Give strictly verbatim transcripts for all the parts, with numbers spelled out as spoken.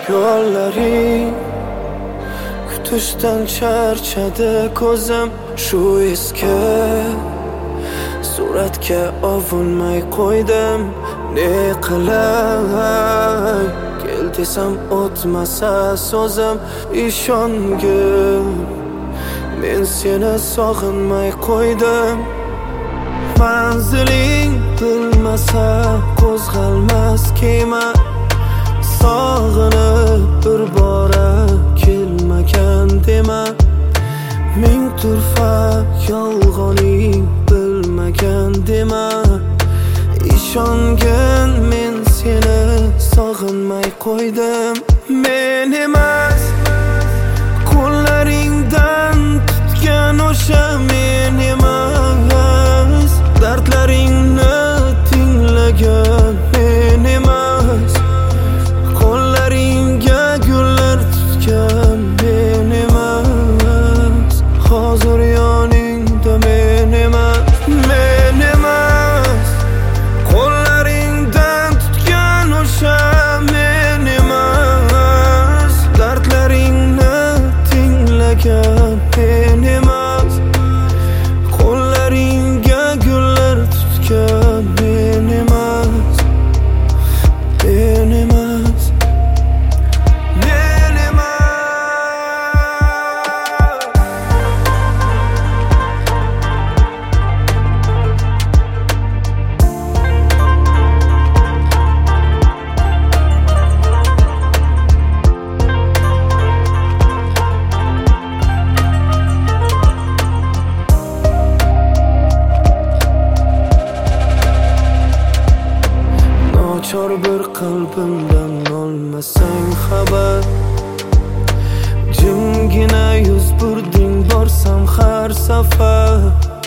yo'llaring kutishdan charchadi ko'zim. Shu eski suratga ovunmay qo'ydim. Ne qilay, kel desam o'tmasa so'zim. Ishongim, men seni sog'inmay qo'ydim. Manziling bilmasa qo'zg'almas kema. Sog'inib bir bora kelmagan dema. Ming turfa yolg'oning bilmagan dema. Ishongin, men seni sog'inmay qo'ydim. Men emas, qo'llaringdan tutgan o'sha men emas. Dardlaringni tinglagan men emas. Qo'llaringga gullar tutgan men emas. Hozir yoningda men emas. Men emas, qo'llaringdan tutgan o'sha men emas. Dardlaringni tinglagan men emas. Qo'llaringga gullar tutgan men emas. Men emas, men emas. Nochor bir qalbimdan olmasang xabar. Jimgina yuz burding borsam har safar.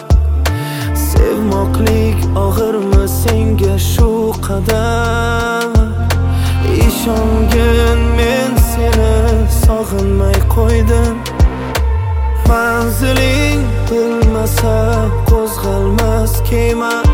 Sevmoqlik og'irmi senga shu qadar? Ishongin, men seni sog'inmay qo'ydim. Manziling bilmasa qo'zg'almas kema.